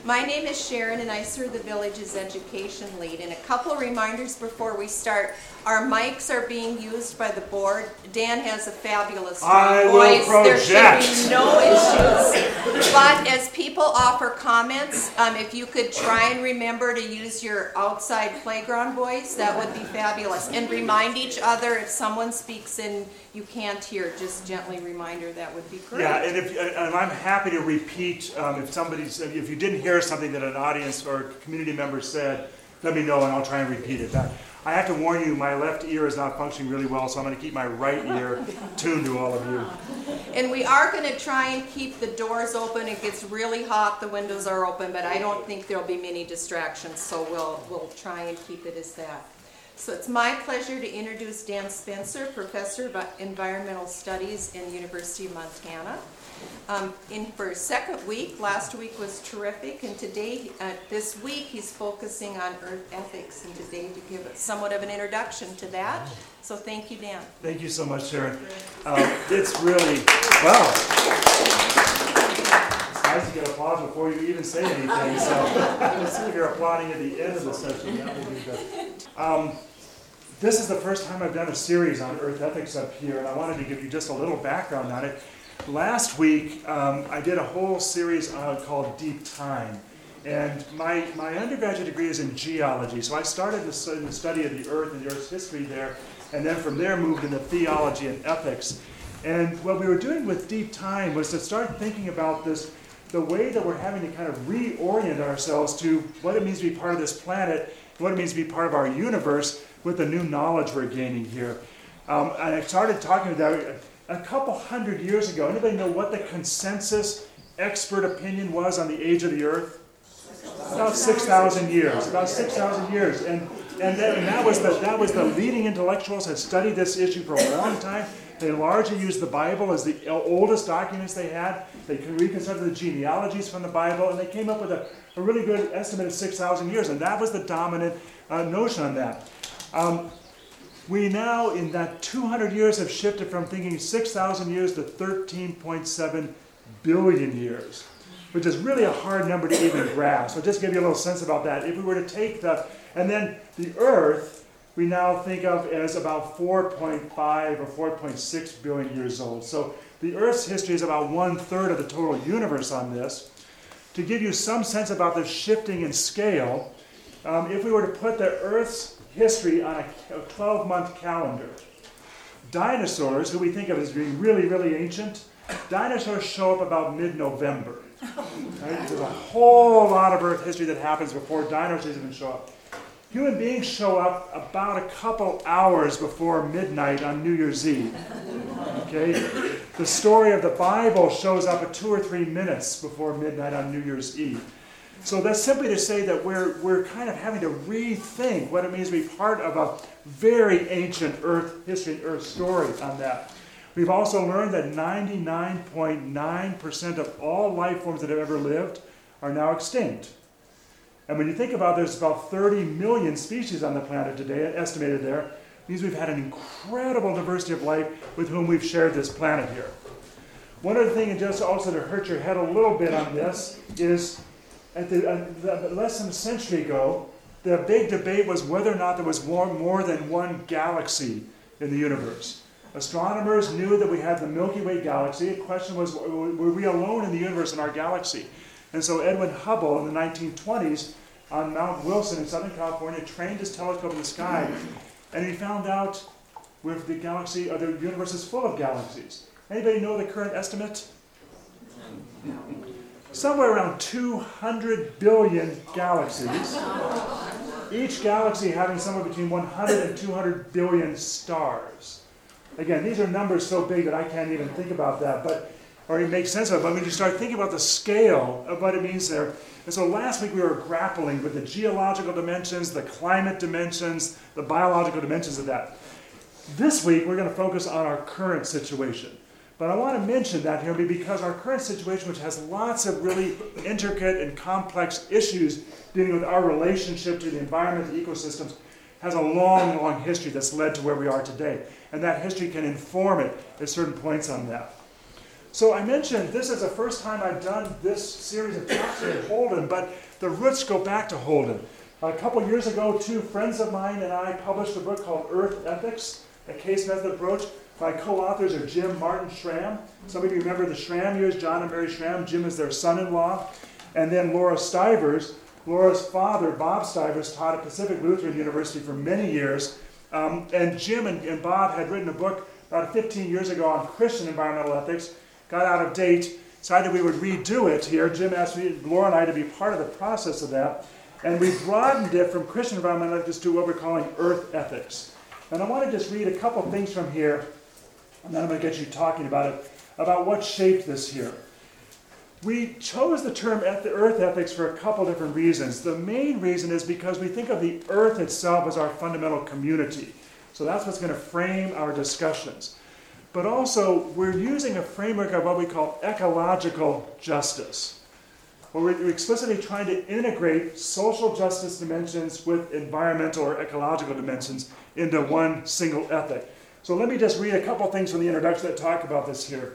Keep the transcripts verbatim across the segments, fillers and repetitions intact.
My name is Sharon and I serve the village's education lead. And a couple of reminders before we start. Our mics are being used by the board. Dan has a fabulous I voice. will project. There should be no issues. But as people offer comments, um, if you could try and remember to use your outside playground voice, that would be fabulous. And remind each other if someone speaks and you can't hear, just gently reminder, that would be great. Yeah, and if and I'm happy to repeat um, if somebody's if you didn't hear something that an audience or a community member said, let me know and I'll try and repeat it. That, I have to warn you, my left ear is not functioning really well, so I'm going to keep my right ear tuned to all of you. And we are going to try and keep the doors open. It gets really hot, the windows are open, but I don't think there'll be many distractions, so we'll we'll try and keep it as that. So it's my pleasure to introduce Dan Spencer, Professor of Environmental Studies in the University of Montana. Um, in for his second week, last week was terrific, and today, uh, this week, he's focusing on earth ethics, and today to give somewhat of an introduction to that. So thank you, Dan. Thank you so much, Sharon. Uh, it's really, wow. It's nice to get applause before you even say anything, so let's see if you're applauding at the end of the session. That would be good. Um, this is the first time I've done a series on earth ethics up here, and I wanted to give you just a little background on it. Last week, um, I did a whole series uh, called Deep Time. And my, my undergraduate degree is in geology, so I started the, in the study of the Earth and the Earth's history there, and then from there moved into theology and ethics. And what we were doing with Deep Time was to start thinking about this, the way that we're having to kind of reorient ourselves to what it means to be part of this planet, what it means to be part of our universe with the new knowledge we're gaining here. Um, and I started talking about a couple hundred years ago. Anybody know what the consensus expert opinion was on the age of the Earth? About six thousand years. About six thousand years. And and, that, and that was the that was the leading intellectuals had studied this issue for a long time. They largely used the Bible as the oldest documents they had. They reconstructed the genealogies from the Bible, and they came up with a, a really good estimate of six thousand years. And that was the dominant uh, notion on that. Um, We now, in that two hundred years, have shifted from thinking six thousand years to thirteen point seven billion years, which is really a hard number to even grasp. So just to give you a little sense about that, if we were to take the, and then the Earth, we now think of as about four point five or four point six billion years old. So the Earth's history is about one-third of the total universe on this. To give you some sense about the shifting in scale, um, if we were to put the Earth's history on a twelve-month calendar. Dinosaurs, who we think of as being really, really ancient, dinosaurs show up about mid-November. Right? There's a whole lot of Earth history that happens before dinosaurs even show up. Human beings show up about a couple hours before midnight on New Year's Eve. Okay? The story of the Bible shows up at two or three minutes before midnight on New Year's Eve. So that's simply to say that we're we're kind of having to rethink what it means to be part of a very ancient Earth history and Earth story on that. We've also learned that ninety-nine point nine percent of all life forms that have ever lived are now extinct. And when you think about it, there's about thirty million species on the planet today, estimated there. It means we've had an incredible diversity of life with whom we've shared this planet here. One other thing, and just also to hurt your head a little bit on this, is At the, uh, less than a century ago, the big debate was whether or not there was more, more than one galaxy in the universe. Astronomers knew that we had the Milky Way galaxy. The question was, were we alone in the universe in our galaxy? And so Edwin Hubble in the nineteen twenties on Mount Wilson in Southern California trained his telescope in the sky, and he found out with the galaxy, or the universe is full of galaxies. Anybody know the current estimate? Somewhere around two hundred billion galaxies, each galaxy having somewhere between one hundred and two hundred billion stars. Again, these are numbers so big that I can't even think about that, but or it makes sense of it. But when you start thinking about the scale of what it means there, and so last week we were grappling with the geological dimensions, the climate dimensions, the biological dimensions of that. This week we're going to focus on our current situation. But I want to mention that here because our current situation, which has lots of really intricate and complex issues dealing with our relationship to the environment, the ecosystems, has a long, long history that's led to where we are today. And that history can inform it at certain points on that. So I mentioned this is the first time I've done this series of talks at Holden, but the roots go back to Holden. A couple years ago, two friends of mine and I published a book called Earth Ethics, a case method approach. My co-authors are Jim Martin Schramm. Some of you remember the Schramm years, John and Mary Schramm. Jim is their son-in-law. And then Laura Stivers. Laura's father, Bob Stivers, taught at Pacific Lutheran University for many years. Um, and Jim and, and Bob had written a book about fifteen years ago on Christian environmental ethics. Got out of date, decided we would redo it here. Jim asked me, Laura and I, to be part of the process of that. And we broadened it from Christian environmental ethics to what we're calling earth ethics. And I want to just read a couple things from here, and then I'm going to get you talking about it, about what shaped this here. We chose the term earth ethics for a couple different reasons. The main reason is because we think of the earth itself as our fundamental community. So that's what's going to frame our discussions. But also, we're using a framework of what we call ecological justice, where we're explicitly trying to integrate social justice dimensions with environmental or ecological dimensions into one single ethic. So let me just read a couple things from the introduction that talk about this here.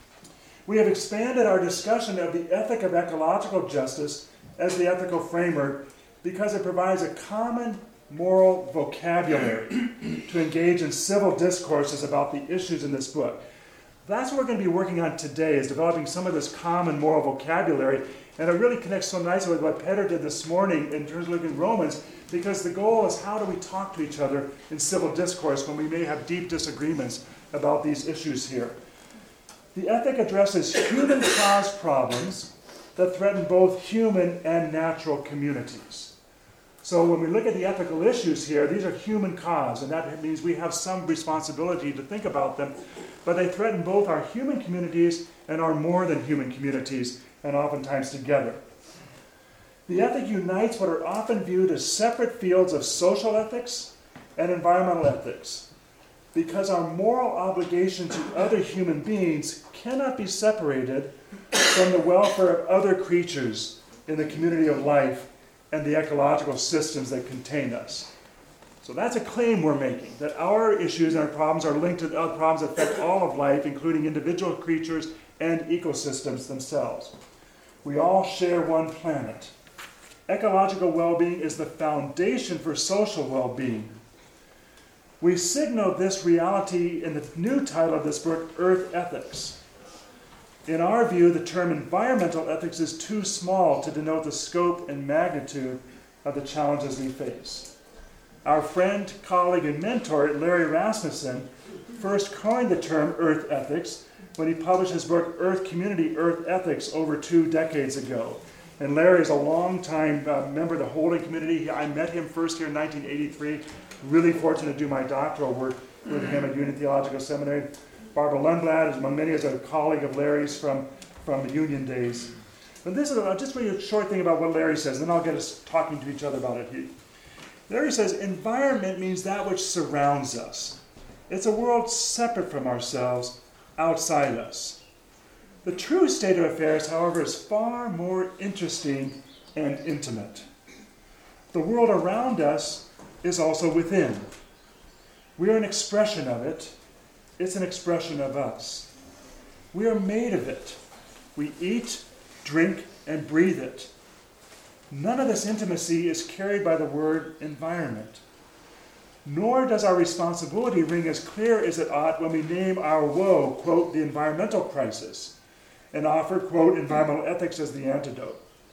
We have expanded our discussion of the ethic of ecological justice as the ethical framework because it provides a common moral vocabulary to engage in civil discourses about the issues in this book. That's what we're going to be working on today, is developing some of this common moral vocabulary, and it really connects so nicely with what Peter did this morning in terms of looking at Romans, because the goal is how do we talk to each other in civil discourse when we may have deep disagreements about these issues here. The ethic addresses human-caused problems that threaten both human and natural communities. So when we look at the ethical issues here, these are human caused, and that means we have some responsibility to think about them, but they threaten both our human communities and our more than human communities, and oftentimes together. The ethic unites what are often viewed as separate fields of social ethics and environmental ethics, because our moral obligation to other human beings cannot be separated from the welfare of other creatures in the community of life and the ecological systems that contain us. So that's a claim we're making, that our issues and our problems are linked to other problems that affect all of life, including individual creatures and ecosystems themselves. We all share one planet. Ecological well-being is the foundation for social well-being. We signal this reality in the new title of this book, Earth Ethics. In our view, the term environmental ethics is too small to denote the scope and magnitude of the challenges we face. Our friend, colleague, and mentor, Larry Rasmussen, first coined the term Earth Ethics when he published his book, Earth Community, Earth Ethics, over two decades ago. And Larry is a longtime uh, member of the Holden community. I met him first here in nineteen eighty-three. Really fortunate to do my doctoral work with him at Union Theological Seminary. Barbara Lundblad is among many as a colleague of Larry's from, from the Union days. But this is, I'll just read a short thing about what Larry says, and then I'll get us talking to each other about it. He, Larry says, environment means that which surrounds us. It's a world separate from ourselves, outside us. The true state of affairs, however, is far more interesting and intimate. The world around us is also within. We are an expression of it. It's an expression of us. We are made of it. We eat, drink, and breathe it. None of this intimacy is carried by the word environment. Nor does our responsibility ring as clear as it ought when we name our woe, quote, the environmental crisis, and offer, quote, environmental ethics as the antidote.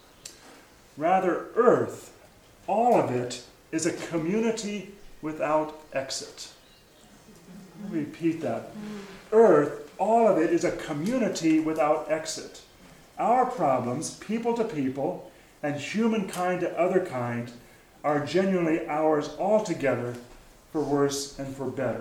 Rather, Earth, all of it, is a community without exit. Let me repeat that. Earth, all of it, is a community without exit. Our problems, people to people, and humankind to other kind, are genuinely ours altogether, for worse and for better.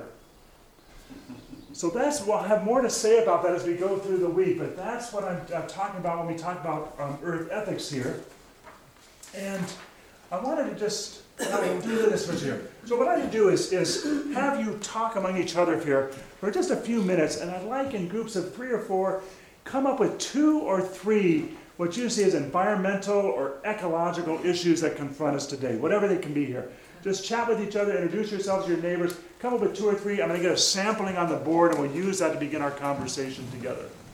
So that's, we'll have more to say about that as we go through the week, but that's what I'm, I'm talking about when we talk about um, Earth Ethics here. And I wanted to just uh, do this with you. So what I would do is, is have you talk among each other here for just a few minutes, and I'd like in groups of three or four, come up with two or three what you see as environmental or ecological issues that confront us today, whatever they can be here. Just chat with each other, introduce yourselves to your neighbors, come up with two or three. I'm going to get a sampling on the board, and we'll use that to begin our conversation together.